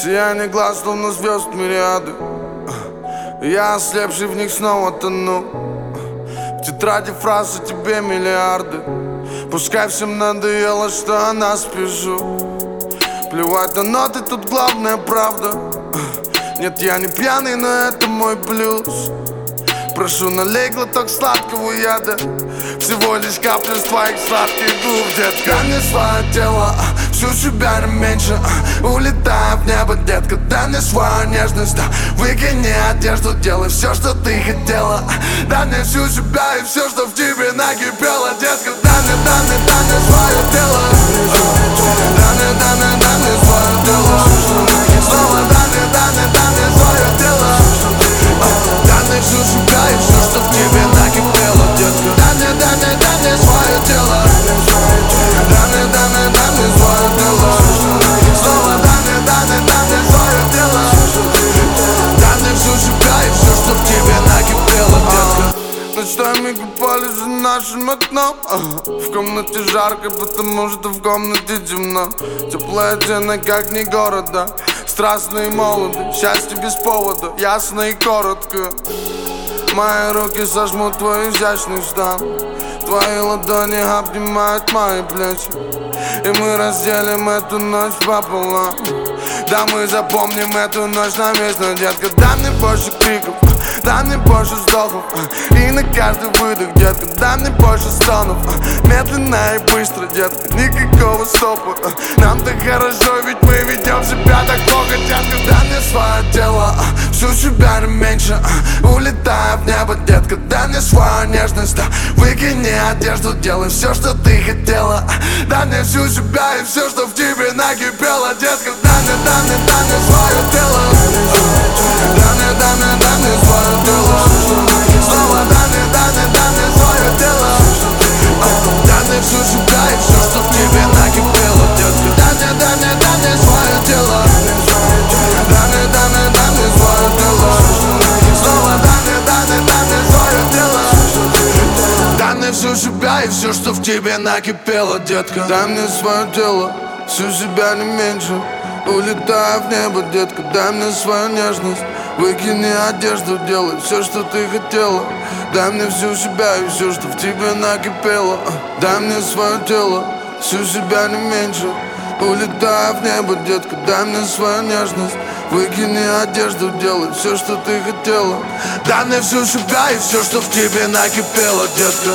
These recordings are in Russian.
Сияние глаз, словно звезд мириады. Я ослепший в них снова тону. В тетради фраз о тебе миллиарды. Пускай всем надоело, что о нас пишу. Плевать на ноты, тут главная правда. Нет, я не пьяный, но это мой блюз. Прошу, налей глоток сладкого яда. Всего лишь капля с твоих сладких губ, детка. Дай мне свое тело, всю себя не меньше. Улетай в небо, детка. Дай мне свою нежность, выкини одежду, делай все, что ты хотела. Дай мне всю себя и все, что в тебе накипело, детка. Дай мне свое тело. Дай мне свое тело. Снова дай мне свое тело. Дай мне всю себя и все, что в тебе накипело, детка. Дай мне свое тело. Дай мне свое тело. Снова дай мне свое тело. Дай мне всю себя и все, что в тебе накипело, детка. Ночами купались за нашим окном. В комнате жарко, потому что в комнате темно. Теплая тена, как не города. Страстно и молодо, счастье без повода, ясно и коротко. Мои руки сожмут твой изящный стан. Твои ладони обнимают мои плечи. И мы разделим эту ночь пополам. Да, мы запомним эту ночь навечно, детка. Дай мне больше криков, дай мне больше вздохов. И на каждый выдох, детка, дай мне больше стонов. Медленно и быстро, детка, никакого стопа. Нам так хорошо, ведь мы ведем себя так плохо, детка. Дай мне свое тело, всю себя не меньше. Улетай в небо, детка, дай мне свою нежность. Выкини одежду, делай все, что ты хотела. Дай мне всю себя и все, что в тебе накипело, детка. Дай мне свое тело. Дай мне свое тело. Снова дай мне свое тело. Дай мне всю себя и все, что в тебе накипело, детка. Дай мне свое тело. Дай мне свое тело. Снова дай мне свое тело. Дай мне всю себя и все, что в тебе накипело, детка. Дай мне свое тело, всю себя не меньше. Улетай в небо, детка, дай мне свою нежность. Выкини одежду, делай все, что ты хотела. Дай мне всю себя и все, что в тебе накипело. Дай мне свое тело, всю себя не меньше. Улетай в небо, детка, дай мне свою нежность. Выкини одежду, делай все, что ты хотела. Дай мне всю себя и все, что в тебе накипело, детка.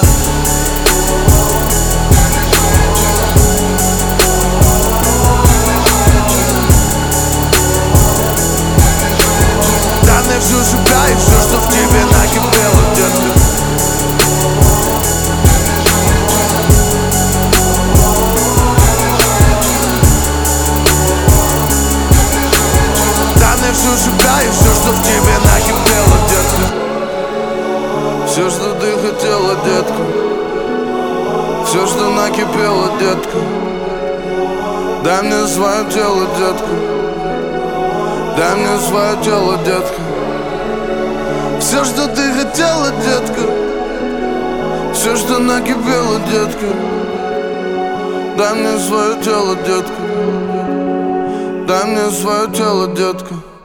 Дай мне всю себя и все, что в тебе накипело, детка. Дай мне всю себя и все, что в тебе накипело, детка. Все, что ты хотела, детка. Все, что накипело, детка. Дай мне свое тело, детка. Дай мне свое тело, детка. Все, что ты хотела, детка. Все, что накипело, детка. Дай мне свое тело, детка. Дай мне свое тело, детка.